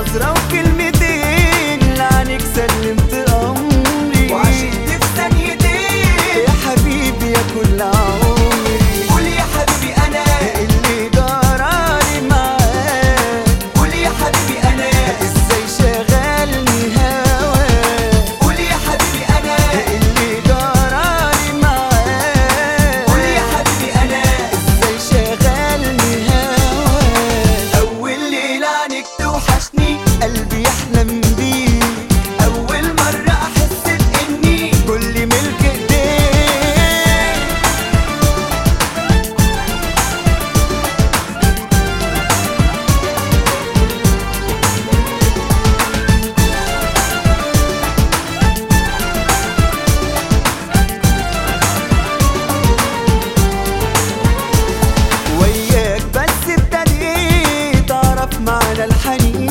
نظرة وكلمتين لعنك سلمت أمري وعشقت في ثانيتين يا حبيبي يا كل عمري. قول يا حبيبي أنا اللي جرالي معاك، قول يا حبيبي أنا إزاي شغلني هواك، قول يا حبيبي أنا اللي جرالي معاك، قول يا حبيبي أنا إزاي شغلني هواك. أول ليلة عنك توحشني قلبي يحلم بيك، أول مرة أحس بإني كل ملك إيديك. وياك بس ابتديت أعرف معنى الحنين